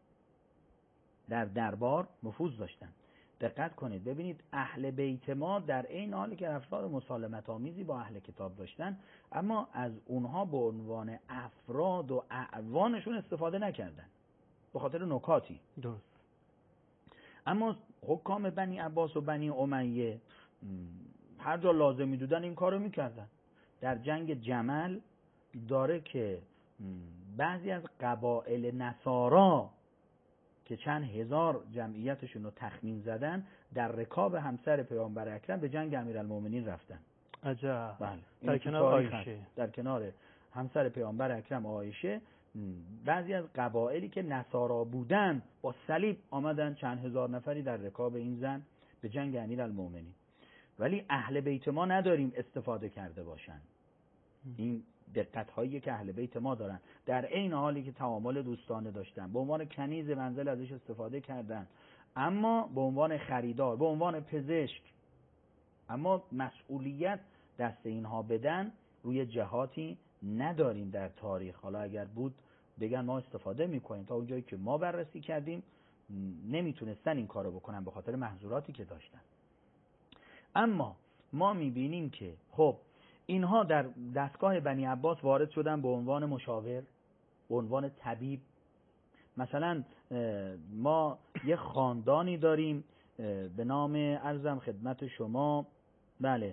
داشتن. دقت کنید ببینید اهل بیت ما در این حالی که رفتار مسالمت آمیزی با اهل کتاب داشتن، اما از اونها به عنوان افراد و اعوانشون استفاده نکردن به خاطر نکاتی. درست. اما حکام بنی عباس و بنی امیه هر جا لازم می‌دیدن این کارو میکردن. در جنگ جمل داره که بعضی از قبایل نصارا که چند هزار جمعیتشون رو تخمین زدن در رکاب همسر پیامبر اکرم به جنگ امیرالمومنین رفتن. عجب. بله. در کنار عایشه، در کنار همسر پیامبر اکرم عایشه بعضی از قبایلی که نصارا بودن با صلیب آمدن، چند هزار نفری در رکاب این زن به جنگ امیرالمومنین. ولی اهل بیت ما نداریم استفاده کرده باشن. این دقت هایی که اهل بیت ما دارن در این حالی که تعامل دوستانه داشتن، به عنوان کنیز منزل ازش استفاده کردن، اما به عنوان خریدار، به عنوان پزشک، اما مسئولیت دست اینها بدن روی جهاتی نداریم در تاریخ. حالا اگر بود بگن ما استفاده میکنیم، تا اونجایی که ما بررسی کردیم نمیتونستن این کارو بکنن به خاطر محظوراتی که داشتن. اما ما میبینیم که خب اینها در دستگاه بنی عباس وارد شدن به عنوان مشاور، به عنوان طبیب. مثلا ما یه خاندانی داریم به نام عرضم خدمت شما، بله،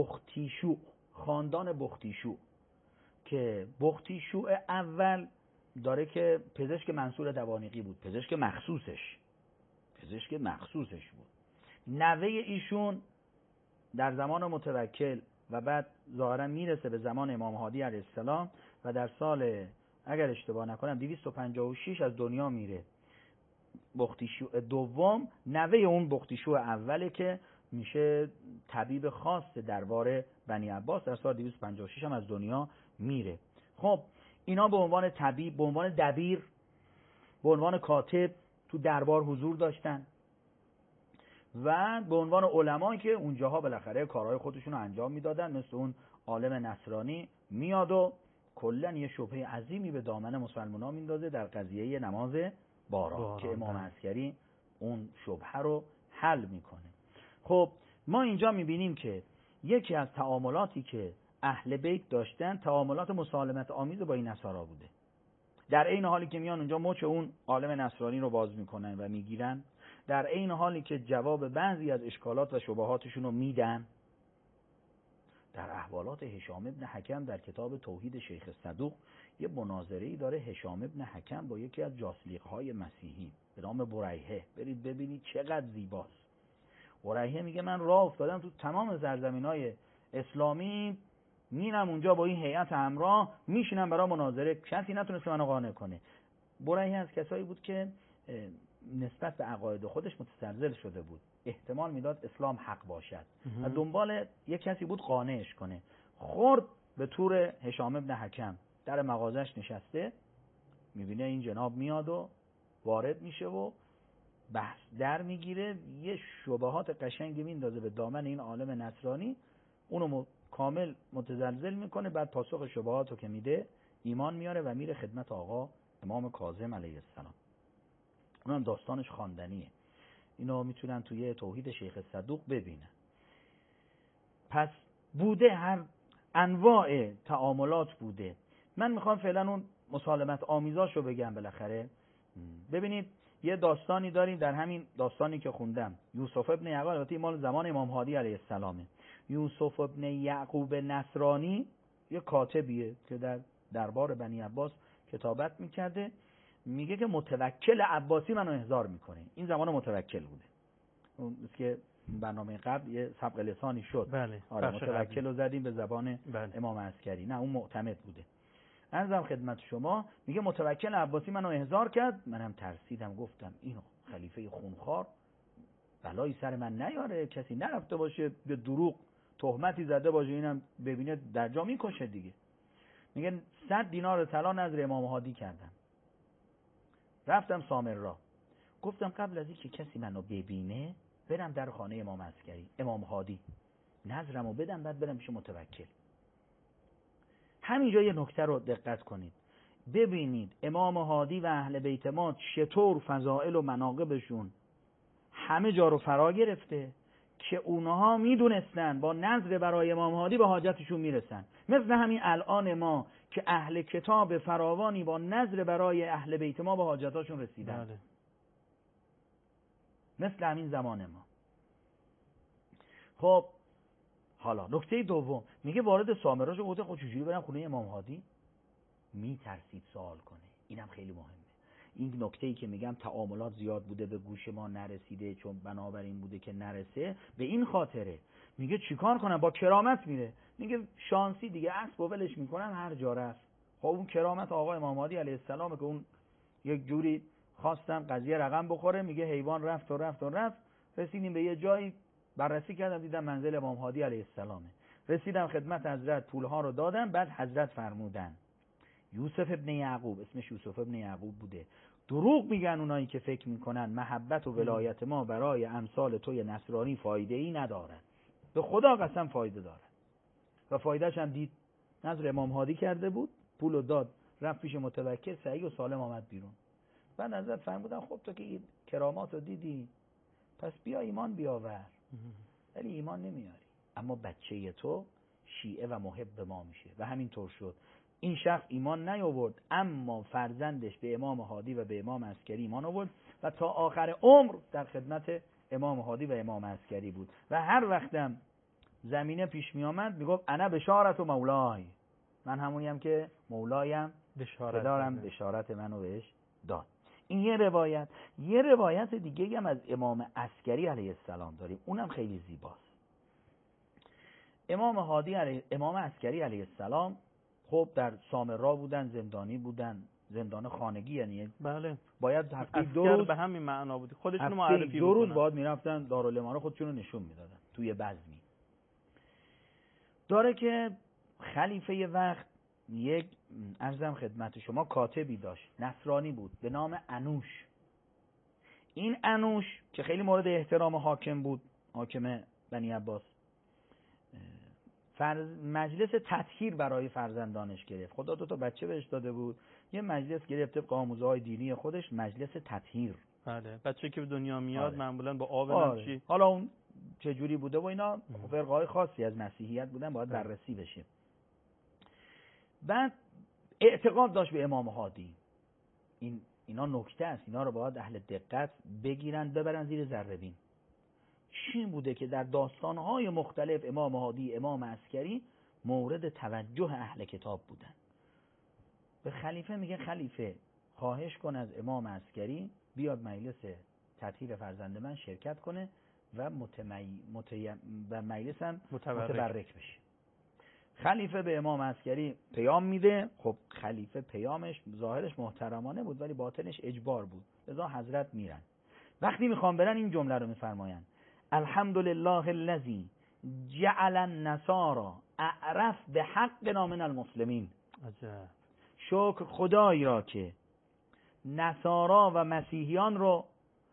بختیشوع، خاندان بختیشوع، که بختیشوع اول داره که پزشک منصور دوانیقی بود، پزشک مخصوصش بود. نوه ایشون در زمان متوکل و بعد ظاهرا میرسه به زمان امام هادی علیه السلام و در سال اگر اشتباه نکنم 256 از دنیا میره. بختیشو دوم نوه اون بختیشو اوله که میشه طبیب خاص دربار بنی عباس، در سال 256 هم از دنیا میره. خب اینا به عنوان طبیب، به عنوان دبیر، به عنوان کاتب تو دربار حضور داشتن و به عنوان علمایی که اونجاها بالاخره کارهای خودشون رو انجام میدادن. مثل اون عالم نصرانی میاد و کلا یه شبهه عظیمی به دامن مسلمان‌ها میندازه در قضیه نماز باران که امام عسکری اون شبهه رو حل میکنه. خب ما اینجا میبینیم که یکی از تعاملاتی که اهل بیت داشتن تعاملات مسالمت آمیز با این نصارا بوده. در عین حالی که میان اونجا مچ اون عالم نصرانی رو باز میکنن و میگیرن، در عین حالی که جواب بعضی از اشکالات و شبهاتشون رو میدن. در احوالات هشام ابن حکم در کتاب توحید شیخ صدوق یه مناظره‌ای داره هشام ابن حکم با یکی از جاسلیق‌های مسیحی به نام بریهه. برید ببینید چقدر زیباست. بریهه میگه من راه افتادم تو تمام سرزمین‌های اسلامی، میرم اونجا با این هیئت همراه میشینم برای مناظره، کسی نتونست منو قانع کنه. بریهه از کسایی بود که نسبت به عقاید خودش متزلزل شده بود، احتمال میداد اسلام حق باشد و دنبال یک کسی بود قانعش کنه. خورد به تور هشام ابن حکم، در مغازش نشسته، میبینه این جناب میاد و وارد میشه و بحث در میگیره، یه شبهات قشنگی میندازه به دامن این عالم نصرانی، اونو کامل متزلزل میکنه. بعد پاسخ شبهاتو که میده ایمان میاره و میره خدمت آقا امام کاظم علیه السلام. اونم داستانش خواندنیه، اینو میتونن توی توحید شیخ صدوق ببینن. پس بوده هر انواع تعاملات بوده. من میخوام فعلا اون مسالمت آمیزاشو بگم. بالاخره ببینید یه داستانی داریم در همین داستانی که خوندم، یوسف ابن یعقوب، البته مال زمان امام هادی علیه السلامه. یوسف ابن یعقوب نصرانی یه کاتبیه که در دربار بنی عباس کتابت میکرده. میگه که متوکل عباسی منو احضار میکنه. این زمان متوکل بوده، اون که برنامه قبل یه سبق لسانی شد. بله. آره متوکل رو زدیم به زبان امام عسکری، نه اون معتمد بوده. عرضم خدمت شما، میگه متوکل عباسی منو احضار کرد، منم ترسیدم، گفتم اینو خلیفه خونخوار بلایی سر من نیاره، کسی نرفته باشه به دروغ تهمتی زده باشه اینم ببینه در جا میکشه دیگه. میگه 100 دینار طلا نذر امام هادی کردم، رفتم سامرا، گفتم قبل از اینکه کسی منو ببینه برم در خانه امام عسکری، امام هادی، نظرمو بدم بعد برم پیش متوکل. همینجا یه نکته رو دقت کنید، ببینید امام هادی و اهل بیت ما چطور فضائل و مناقبشون همه جا رو فرا گرفته که اونها میدونستن با نظر برای امام هادی به حاجتشون میرسن. مثل همین الان ما که اهل کتاب فراوانی با نظر برای اهل بیت ما به حاجتاشون رسیدن. بله. مثل همین زمان ما. خب حالا نکته دوم، میگه وارد سامرا شد، گفته خب چجوری برم خونه امام هادی؟ میترسید سوال کنه. اینم خیلی مهمه. این نکته‌ای که میگم تعاملات زیاد بوده به گوش ما نرسیده، چون بنابراین بوده که نرسه، به این خاطره. میگه چیکار کنم؟ با کرامت میره. میگه شانسی دیگه، اسب و ولش میکنم هر جا رفت. خب اون کرامت آقا امام هادی علیه السلام که اون یک جوری خواستم قضیه رقم بخوره. میگه حیوان رفت و رفت و رفت، رسیدیم به یه جایی، بررسی کردم دیدم منزل امام هادی علیه السلامه. رسیدم خدمت حضرت، پولها رو دادم. بعد حضرت فرمودن یوسف ابن یعقوب، اسمش یوسف ابن یعقوب بوده، دروغ میگن اونایی که فکر میکنن محبت و ولایت ما برای امثال توی نصرانی فایده ای ندارد. به خدا قسم فایده دارد و فایدهش هم دید. نظر امام هادی کرده بود، پولو داد، رفت پیش متوکل، صحیح و سالم آمد بیرون. بعد حضرت فرمودن خب تو که این کرامات رو دیدی پس بیا ایمان بیاور. ولی ایمان نمیاری، اما بچه تو شیعه و محب ما میشه. و همینطور شد. این شخص ایمان نیاورد، اما فرزندش به امام هادی و به امام عسکری ایمان آورد و تا آخر عمر در خدمت امام هادی و امام عسکری بود. و هر وقتم زمینه پیش می آمد میگفت انا بشارت و مولای، من همونیم که مولایم بشارت منو بهش داد. این یه روایت دیگه هم از امام عسکری علیه السلام داریم، اونم خیلی زیباست. امام عسکری علیه السلام خب در سامرا بودن، زندانی بودن، زندان خانگی، یعنی بله باید هفته 2 روز روز به همین معنا بود، خودشونو هفته معرفی 2 روز بکنن. باید میرفتن دارالامانه خودشونو نشون میدادن توی بزمی. داره که خلیفه وقت یک عرضم خدمت شما کاتبی داشت، نصرانی بود، به نام انوش. این انوش که خیلی مورد احترام حاکم بود، حاکم بنی عباس، مجلس تطهیر برای فرزندانش گرفت. خدا 2 تا بچه بهش داده بود، یه مجلس گرفت طبق آموزه‌های دینی خودش، مجلس تطهیر. بله بچه که به دنیا میاد آره. معمولا با آب نمچی. حالا اون چه جوری بوده و اینا فرقه‌های خاصی از مسیحیت بودن، باید بررسی بشه. بعد اعتقاد داشت به امام هادی. اینا نکته است، اینا رو باید اهل دقت بگیرن ببرن زیر ذره‌بین. چی بوده که در داستان‌های مختلف امام هادی، امام عسکری مورد توجه اهل کتاب بودن. به خلیفه میگه خلیفه خواهش کن از امام عسکری بیاد مجلس تطهیر فرزند من شرکت کنه و مجلس هم متبرک بشه. خلیفه به امام عسکری پیام میده. خب خلیفه پیامش ظاهرش محترمانه بود ولی باطنش اجبار بود، لذا حضرت میرن. وقتی میخوام برن این جمله رو میفرماین: الحمدلله الذی جعل النصارى اعرف به حقنا من المسلمین. عجب. شکر خدایی را که نصارا و مسیحیان رو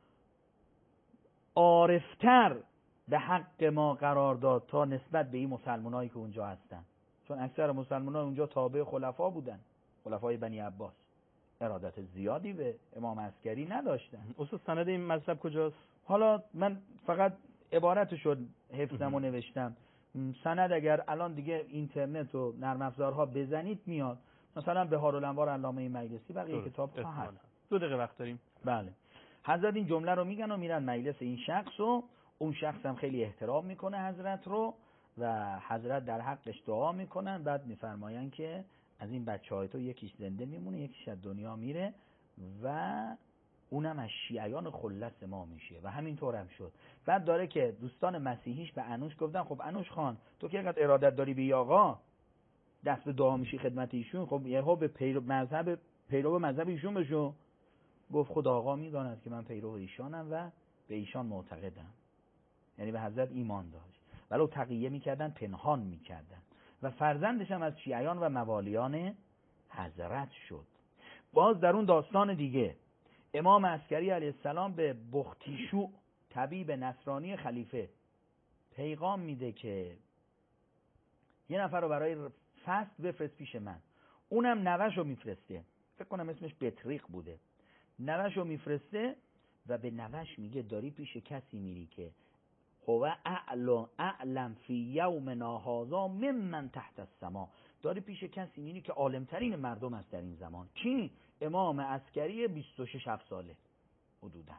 عارفتر به حق ما قرار داد تا نسبت به این مسلمانایی که اونجا هستن، چون اکثر مسلمانان اونجا تابع خلفا بودن، خلفای بنی عباس. ارادت زیادی به امام عسکری نداشتن. اصلا سند این مذهب کجاست؟ حالا من فقط عبارتشو حفظم و نوشتم. سند اگر الان دیگه اینترنت و نرم افزارها بزنید میاد، مثلا بهارالانوار علامه مجلسی، بقیه کتاب ها هست. 2 دقیقه وقت داریم. بله. حضرت این جمله رو میگن و میرن مجلس این شخص و اون شخص هم خیلی احترام میکنه حضرت رو و حضرت در حقش دعا میکنن. بعد میفرماین که از این بچهای تو یکیش زنده میمونه، یکیش از دنیا میره و اونم از شیعیان خلص ما میشه و همینطور هم شد. بعد داره که دوستان مسیحیش به انوش گفتن خب انوش خان تو که اینقدر ارادت داری به آقا، دست به دعا میشی خدمت ایشون، خب یهو به پیرو مذهب ایشون بشو. گفت خدا آقا میداند که من پیرو ایشانم و به ایشان معتقدم، یعنی به حضرت ایمان داشت، ولو تقیه میکردن پنهان میکردن و فرزندش هم از شیعیان و موالیان حضرت شد. باز در اون داستان دیگه امام عسکری علیه السلام به بختیشوع طبیب نصرانی خلیفه پیغام میده که یه نفر رو برای فست بفرست پیش من. اونم نوه‌شو میفرسته، فکر کنم اسمش بطریق بوده. نوه‌شو میفرسته و به نوه‌ش میگه داری پیش کسی میری که هو اعلم فی یومنا هذا ممن تحت السما. داری پیش کسی میری که عالمترین مردم است در این زمان. کی؟ امام عسکری 26 ساله حدوداً،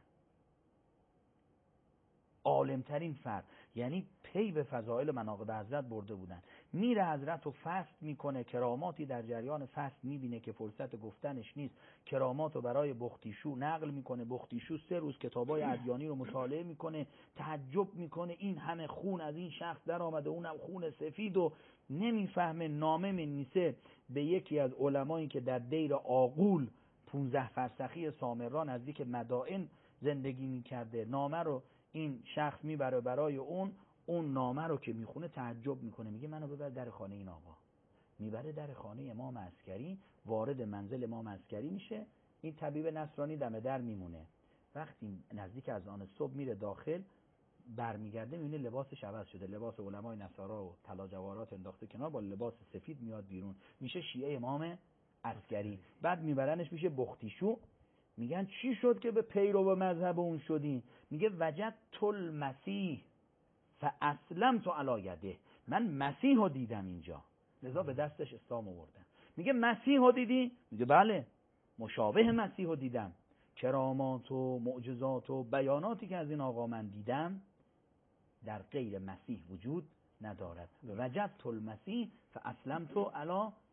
عالمترین فرد، یعنی پی به فضائل مناقب حضرت برده بودن. میره حضرت رو فست میکنه، کراماتی در جریان فست میبینه که فرصت گفتنش نیست، کرامات رو برای بختیشوع نقل میکنه. بختیشوع 3 روز کتابای ادیانی رو مطالعه میکنه، تعجب میکنه این همه خون از این شخص در آمده، اونم خون سفید، و نمیفهمه. نامه منویسه به یکی از علمایی که در دیر آغول 15 فرسخی سامرا نزدیک مدائن زندگی میکرده. نامه رو این شخص میبره برای اون نامه رو که میخونه تعجب میکنه، میگه منو ببر در خانه این آقا. میبره در خانه امام عسکری، وارد منزل امام عسکری میشه. این طبیب نصرانی دم در میمونه. وقتی نزدیک از آن صبح میره داخل، برمیگرده میبینه لباسش عوض شده، لباس علمای نصارا و طلا جواهرات انداخته کنار، با لباس سفید میاد بیرون، میشه شیعه امام عسکری. بعد میبرنش میشه بختیشوع. میگن چی شد که به پیرو مذهب اون شدی؟ میگه وجدت المسیح فاسلمت علی یده. من مسیح رو دیدم اینجا، لذا به دستش اسلام آوردم. میگه مسیح رو دیدی؟ میگه بله، مشابه مسیح رو دیدم. کرامات و معجزات و بیاناتی که از این آقا من دیدم در غیر مسیح وجود ندارد. وجدت المسیح فاسلمت علی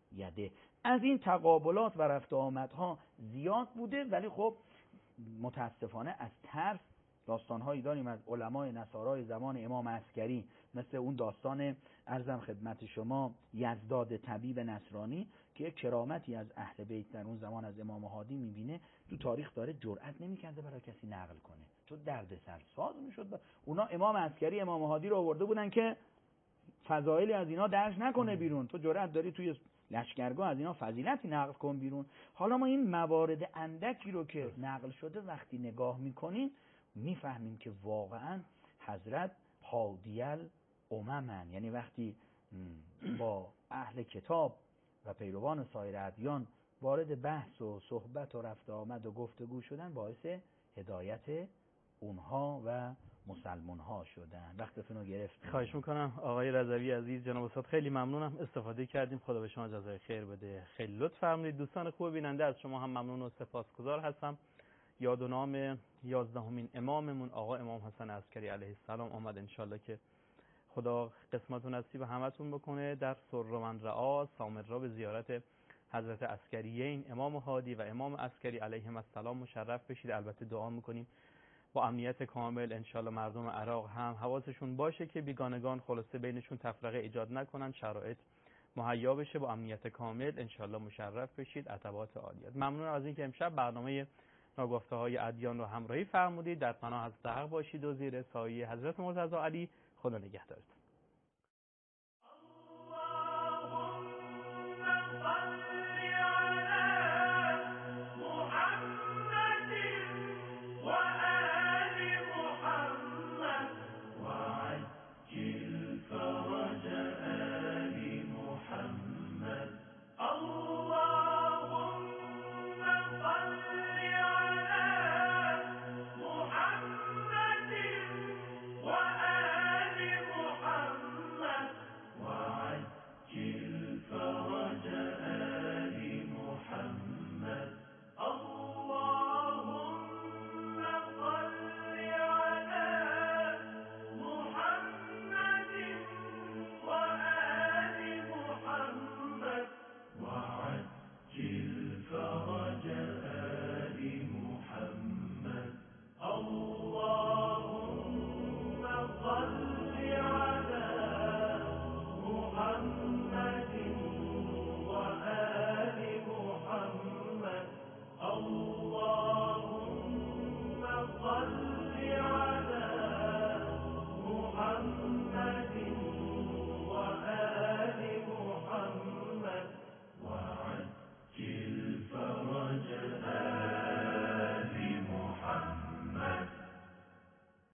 یده. از این تقابلات و رفت و آمدها زیاد بوده، ولی خب متاسفانه از ترس داستانهایی داریم از علمای نصارای زمان امام عسکری، مثل اون داستان عرضم خدمت شما یزداد طبیب نصرانی که یک کرامتی از اهل بیت در اون زمان از امام هادی میبینه، تو تاریخ داره جرئت نمیکنه برای کسی نقل کنه چون دردسر ساز میشد. اونا امام عسکری امام هادی رو آورده بودن که فضایلی از اینا درج نکنه بیرون، تو جرئت داری توی لشکرگاه از اینا فضیلتی نقل کن بیرون. حالا ما این موارد اندکی رو که نقل شده وقتی نگاه میکنیم میفهمیم که واقعا حضرت هادیل اممن، یعنی وقتی با اهل کتاب و پیروان سایر ادیان وارد بحث و صحبت و رفت آمد و گفتگو شدن، باعث هدایت اونها و مسلمان ها شدن. وقتتون رو گرفتم. خواهش میکنم آقای رضوی عزیز، جناب استاد خیلی ممنونم، استفاده کردیم، خدا به شما جزای خیر بده، خیلی لطف فرمودید. دوستان خوب بیننده از شما هم ممنون و سپاسگزار هستم. یاد و نام 11مین اماممون آقا امام حسن عسکری علیه السلام آمد، انشالله که خدا قسمت و نصیب همتون بکنه در سر من رعا سامر را به زیارت حضرت عسکریین امام هادی و امام عسکری علیهم السلام مشرف بشید. البته دعا میکنیم با امنیت کامل انشالله مردم عراق هم حواسشون باشه که بیگانگان خلاصه بینشون تفرقه ایجاد نکنن، شرایط مهیا بشه، با امنیت کامل انشالله مشرف بشید. عتبات عالیت. ممنون از اینکه امشب برنامه ناگفته‌های ادیان رو همراهی فرمودید. در پناه حضرت حق باشید و زیر سایه حضرت مرتضی علی. خدا نگهدارتون.